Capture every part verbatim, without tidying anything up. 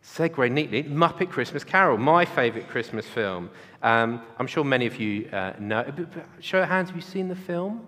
Segue neatly, Muppet Christmas Carol, my favourite Christmas film. Um, I'm sure many of you uh, know. But, but show of hands, have you seen the film?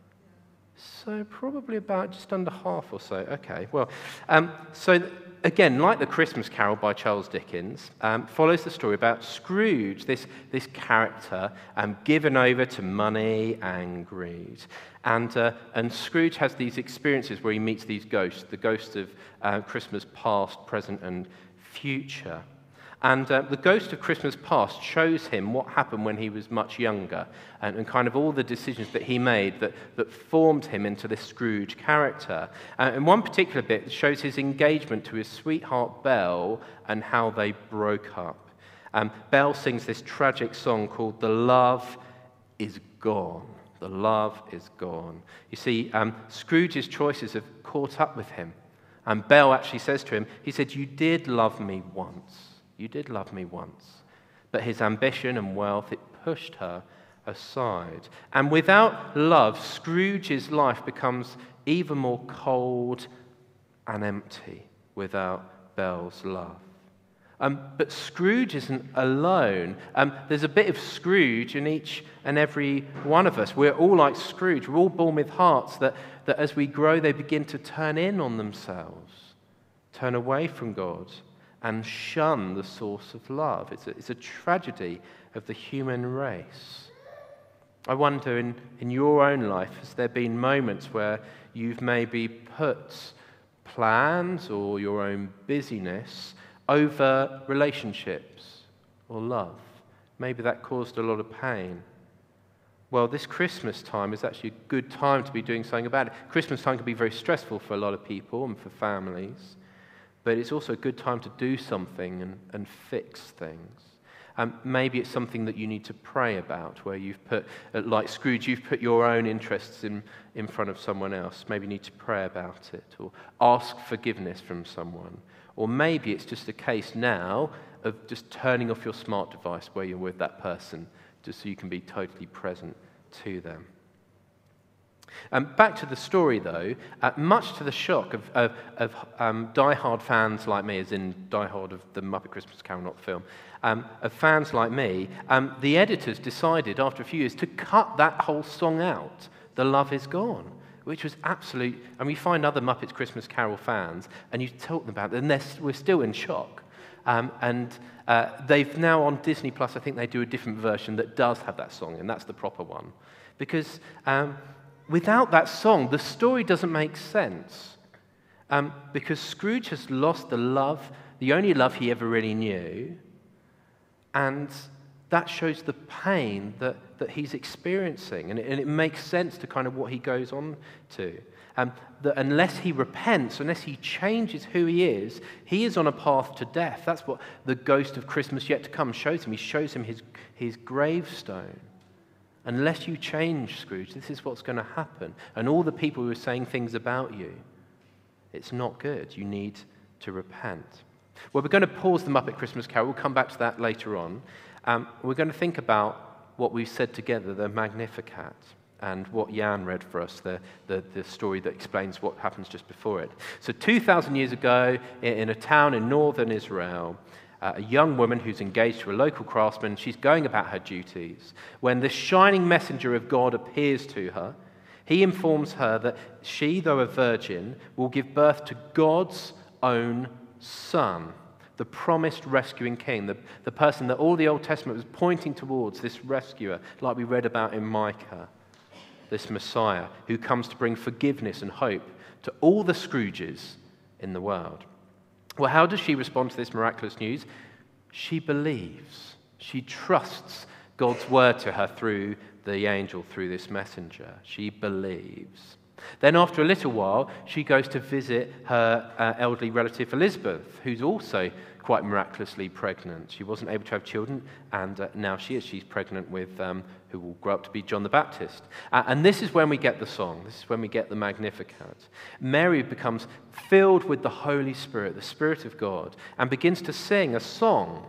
So probably about just under half or so. Okay, well, um, so again, like the Christmas Carol by Charles Dickens, um, follows the story about Scrooge, this, this character um, given over to money and greed. And, uh, and Scrooge has these experiences where he meets these ghosts, the ghosts of uh, Christmas past, present, and future. And uh, the ghost of Christmas past shows him what happened when he was much younger and, and kind of all the decisions that he made that, that formed him into this Scrooge character. Uh, and one particular bit shows his engagement to his sweetheart Belle and how they broke up. Um, Belle sings this tragic song called "The Love Is Gone." The love is gone. You see, um, Scrooge's choices have caught up with him. And Belle actually says to him, he said, "You did love me once. You did love me once." But his ambition and wealth, it pushed her aside. And without love, Scrooge's life becomes even more cold and empty without Belle's love. Um, but Scrooge isn't alone. Um, there's a bit of Scrooge in each and every one of us. We're all like Scrooge. We're all born with hearts that, that as we grow, they begin to turn in on themselves, turn away from God, and shun the source of love. It's a, it's a tragedy of the human race. I wonder, in, in your own life, has there been moments where you've maybe put plans or your own busyness over relationships or love? Maybe that caused a lot of pain. Well, this Christmas time is actually a good time to be doing something about it. Christmas time can be very stressful for a lot of people and for families, but it's also a good time to do something and, and fix things. Um, maybe it's something that you need to pray about, where you've put, like Scrooge, you've put your own interests in, in front of someone else. Maybe you need to pray about it or ask forgiveness from someone. Or maybe it's just a case now of just turning off your smart device where you're with that person, just so you can be totally present to them. Um, back to the story, though, uh, much to the shock of, of, of um, die-hard fans like me, as in die-hard of the Muppet Christmas Carol, not the film, um, of fans like me, um, the editors decided after a few years to cut that whole song out, "The Love Is Gone," which was absolute. And we find other Muppets Christmas Carol fans, and you talk them about it, and they're, we're still in shock. Um, and uh, they've now on Disney Plus, I think they do a different version that does have that song, and that's the proper one. Because um, without that song, the story doesn't make sense. Um, because Scrooge has lost the love, the only love he ever really knew, and that shows the pain that, that he's experiencing, and it, and it makes sense to kind of what he goes on to. Um, that unless he repents, unless he changes who he is, he is on a path to death. That's what the ghost of Christmas yet to come shows him. He shows him his, his gravestone. Unless you change, Scrooge, this is what's going to happen. And all the people who are saying things about you, it's not good. You need to repent. Well, we're going to pause the Muppet Christmas Carol. We'll come back to that later on. Um, we're going to think about what we've said together, the Magnificat, and what Jan read for us, the, the, the story that explains what happens just before it. So two thousand years ago, in, in a town in northern Israel, uh, a young woman who's engaged to a local craftsman, she's going about her duties, when this shining messenger of God appears to her. He informs her that she, though a virgin, will give birth to God's own Son, the promised rescuing king, the, the person that all the Old Testament was pointing towards, this rescuer, like we read about in Micah, this Messiah who comes to bring forgiveness and hope to all the Scrooges in the world. Well, how does she respond to this miraculous news? She believes. She trusts God's word to her through the angel, through this messenger. She believes. Then after a little while, she goes to visit her uh, elderly relative Elizabeth, who's also quite miraculously pregnant. She wasn't able to have children, and uh, now she is. She's pregnant with um, who will grow up to be John the Baptist. Uh, and this is when we get the song. This is when we get the Magnificat. Mary becomes filled with the Holy Spirit, the Spirit of God, and begins to sing a song.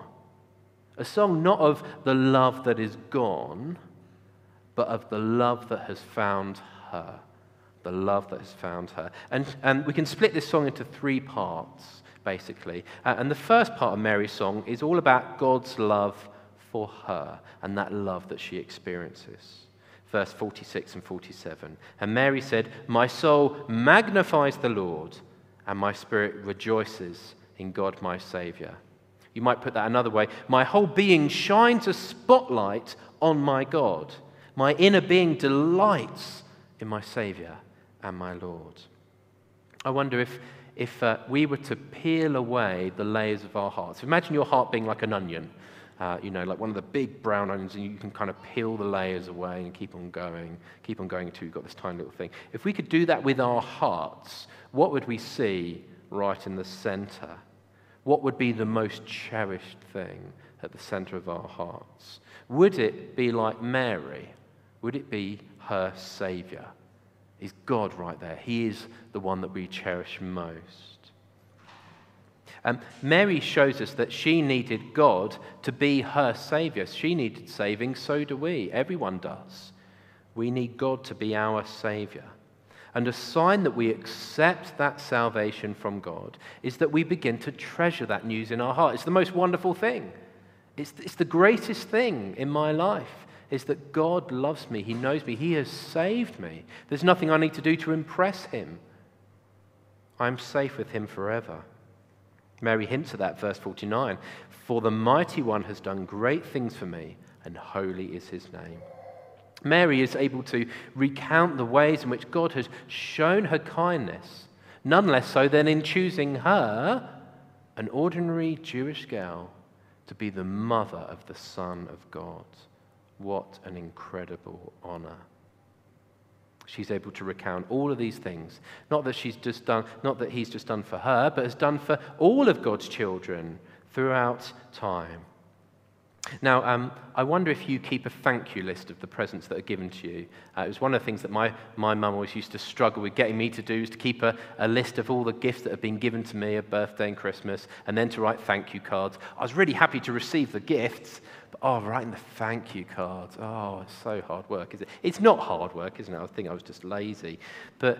A song not of the love that is gone, but of the love that has found her. The love that has found her. And, and we can split this song into three parts. basically. Uh, and the first part of Mary's song is all about God's love for her and that love that she experiences. Verse forty-six and forty-seven. And Mary said, "My soul magnifies the Lord, and my spirit rejoices in God my Saviour." You might put that another way. My whole being shines a spotlight on my God. My inner being delights in my Saviour and my Lord. I wonder if, if uh, we were to peel away the layers of our hearts. Imagine your heart being like an onion. Uh, you know, like one of the big brown onions, and you can kind of peel the layers away and keep on going, keep on going until you've got this tiny little thing. If we could do that with our hearts, what would we see right in the center? What would be the most cherished thing at the center of our hearts? Would it be like Mary? Would it be her Saviour? Is God right there? He is the one that we cherish most. Um, Mary shows us that she needed God to be her Saviour. She needed saving, so do we. Everyone does. We need God to be our Saviour. And a sign that we accept that salvation from God is that we begin to treasure that news in our heart. It's the most wonderful thing. It's, it's the greatest thing in my life, is that God loves me. He knows me. He has saved me. There's nothing I need to do to impress him. I'm safe with him forever. Mary hints at that, verse forty-nine. For the mighty one has done great things for me, and holy is his name. Mary is able to recount the ways in which God has shown her kindness, none less so than in choosing her, an ordinary Jewish girl, to be the mother of the Son of God. What an incredible honor. She's able to recount all of these things. Not that she's just done, not that he's just done for her, but has done for all of God's children throughout time. Now, um, I wonder if you keep a thank you list of the presents that are given to you. Uh, it was one of the things that my, my mum always used to struggle with getting me to do, is to keep a, a list of all the gifts that have been given to me at birthday and Christmas, and then to write thank you cards. I was really happy to receive the gifts, but oh, writing the thank you cards, oh, it's so hard work, is it? It's not hard work, isn't it? I think I was just lazy. But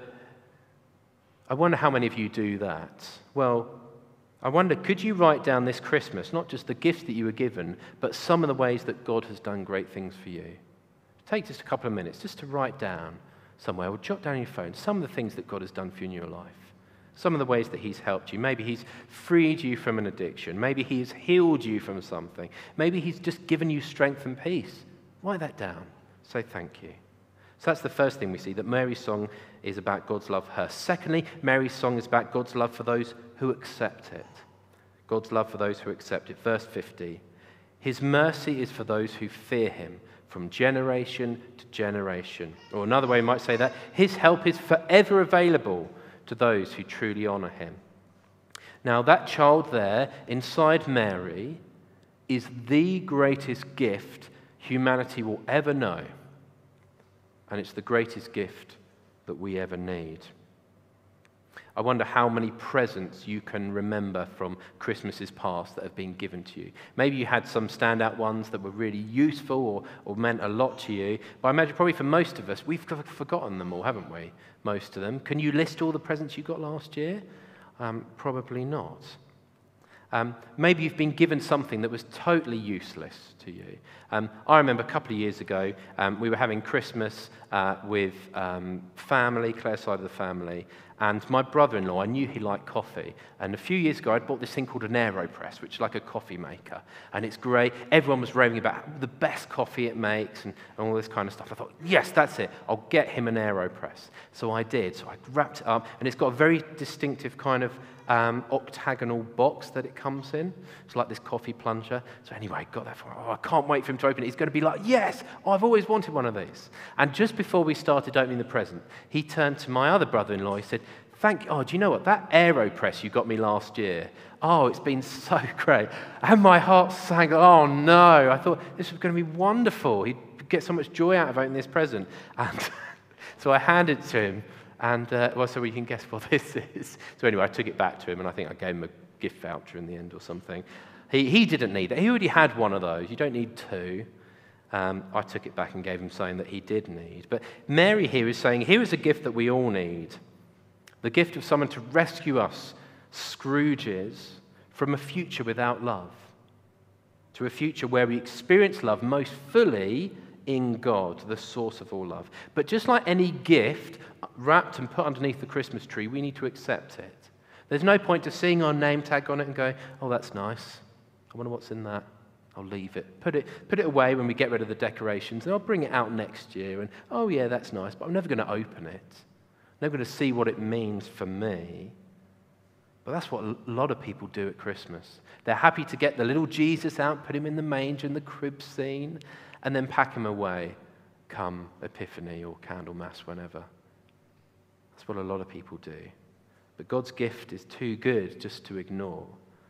I wonder how many of you do that. Well, I wonder, could you write down this Christmas, not just the gifts that you were given, but some of the ways that God has done great things for you? Take just a couple of minutes just to write down somewhere, or jot down on your phone, some of the things that God has done for you in your life. Some of the ways that he's helped you. Maybe he's freed you from an addiction. Maybe he's healed you from something. Maybe he's just given you strength and peace. Write that down. Say thank you. So that's the first thing we see, that Mary's song is about God's love for her. Secondly, Mary's song is about God's love for those who accept it. God's love for those who accept it. Verse fifty, his mercy is for those who fear him from generation to generation. Or another way you might say that, his help is forever available to those who truly honor him. Now that child there inside Mary is the greatest gift humanity will ever know. And it's the greatest gift that we ever need. I wonder how many presents you can remember from Christmases past that have been given to you. Maybe you had some standout ones that were really useful or, or meant a lot to you. But I imagine probably for most of us, we've forgotten them all, haven't we? Most of them. Can you list all the presents you got last year? Um, probably not. Um, maybe you've been given something that was totally useless to you. Um, I remember a couple of years ago, um, we were having Christmas uh, with um, family, Claire's side of the family, and my brother-in-law, I knew he liked coffee, and a few years ago I'd bought this thing called an AeroPress, which is like a coffee maker, and it's great. Everyone was raving about the best coffee it makes and, and all this kind of stuff. I thought, yes, that's it. I'll get him an AeroPress. So I did. So I wrapped it up, and it's got a very distinctive kind of Um, octagonal box that it comes in. It's like this coffee plunger. So anyway, got that for him. Oh, I can't wait for him to open it. He's going to be like, yes, I've always wanted one of these. And just before we started opening the present, he turned to my other brother-in-law. He said, thank you. Oh, do you know what? That AeroPress you got me last year, oh, it's been so great. And my heart sank. Oh, no. I thought this was going to be wonderful. He'd get so much joy out of opening this present. And so I handed it to him. And, uh, well, so you can guess what this is. So anyway, I took it back to him, and I think I gave him a gift voucher in the end or something. He he didn't need it. He already had one of those. You don't need two. Um, I took it back and gave him something that he did need. But Mary here is saying, here is a gift that we all need. The gift of someone to rescue us, Scrooges from a future without love to a future where we experience love most fully in God, the source of all love. But just like any gift wrapped and put underneath the Christmas tree, we need to accept it. There's no point to seeing our name tag on it and go, oh, that's nice. I wonder what's in that. I'll leave it. Put it put it away when we get rid of the decorations, and I'll bring it out next year. And, oh, yeah, that's nice, but I'm never going to open it. I'm never going to see what it means for me. But that's what a lot of people do at Christmas. They're happy to get the little Jesus out, put him in the manger in the crib scene, and then pack him away come Epiphany or Candlemas, whenever. That's what a lot of people do. But God's gift is too good just to ignore.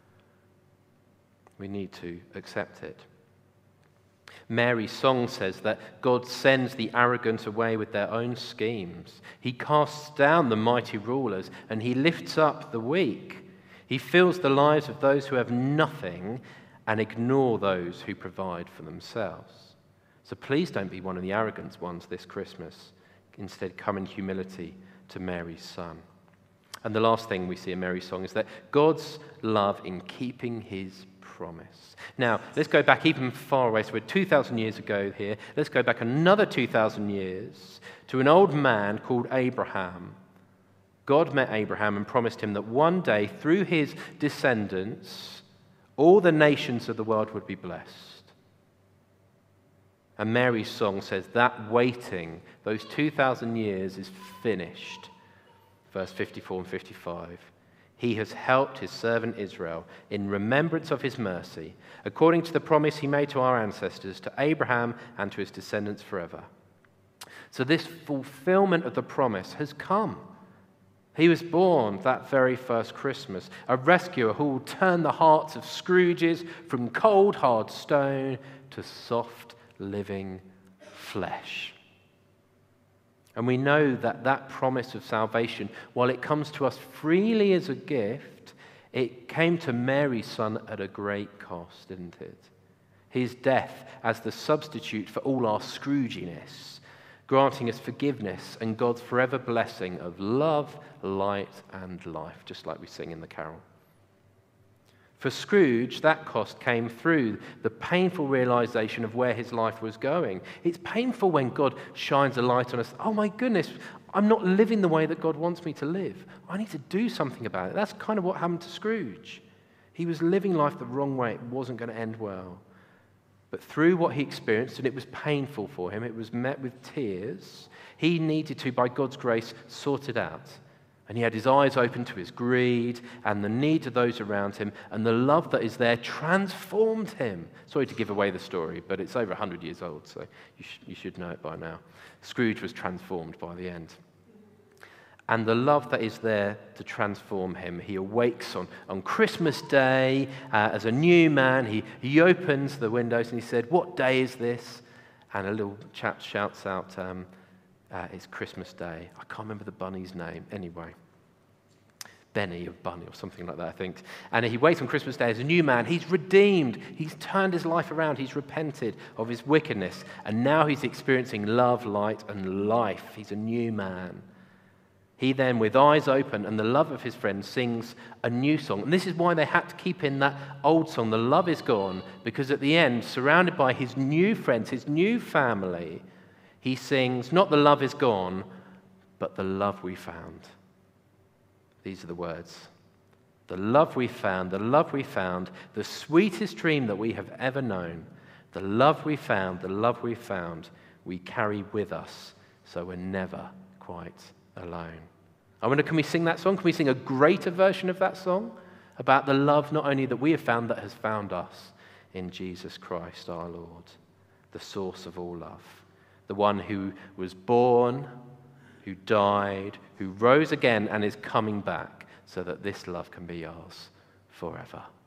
We need to accept it. Mary's song says that God sends the arrogant away with their own schemes. He casts down the mighty rulers and he lifts up the weak. He fills the lives of those who have nothing and ignore those who provide for themselves. So please don't be one of the arrogant ones this Christmas. Instead, come in humility to Mary's son. And the last thing we see in Mary's song is that God's love in keeping his promise. Now, let's go back even far away. So we're two thousand years ago here. Let's go back another two thousand years to an old man called Abraham. God met Abraham and promised him that one day, through his descendants, all the nations of the world would be blessed. And Mary's song says that waiting, those two thousand years, is finished. Verse fifty-four and fifty-five. He has helped his servant Israel in remembrance of his mercy, according to the promise he made to our ancestors, to Abraham and to his descendants forever. So this fulfillment of the promise has come. He was born that very first Christmas, a rescuer who will turn the hearts of Scrooges from cold, hard stone to soft, living flesh. And we know that that promise of salvation, while it comes to us freely as a gift, it came to Mary's son at a great cost, didn't it? His death as the substitute for all our Scrooginess, granting us forgiveness and God's forever blessing of love, light, and life, just like we sing in the carol. For Scrooge, that cost came through the painful realization of where his life was going. It's painful when God shines a light on us. Oh my goodness, I'm not living the way that God wants me to live. I need to do something about it. That's kind of what happened to Scrooge. He was living life the wrong way. It wasn't going to end well. But through what he experienced, and it was painful for him, it was met with tears, he needed to, by God's grace, sort it out. And he had his eyes open to his greed and the needs of those around him, and the love that is there transformed him. Sorry to give away the story, but it's over one hundred years old, so you, sh- you should know it by now. Scrooge was transformed by the end. And the love that is there to transform him, he awakes on, on Christmas Day uh, as a new man. He, he opens the windows and he said, "What day is this?" And a little chap shouts out, um, Uh, it's Christmas Day. I can't remember the bunny's name. Anyway, Benny or Bunny or something like that, I think. And he waits on Christmas Day as a new man. He's redeemed. He's turned his life around. He's repented of his wickedness. And now he's experiencing love, light, and life. He's a new man. He then, with eyes open and the love of his friends, sings a new song. And this is why they had to keep in that old song, "The Love Is Gone," because at the end, surrounded by his new friends, his new family, he sings, not "the love is gone," but "the love we found." These are the words. The love we found, the love we found, the sweetest dream that we have ever known. The love we found, the love we found, we carry with us, so we're never quite alone. I wonder, can we sing that song? Can we sing a greater version of that song about the love not only that we have found, that has found us in Jesus Christ our Lord, the source of all love. The one who was born, who died, who rose again and is coming back so that this love can be ours forever.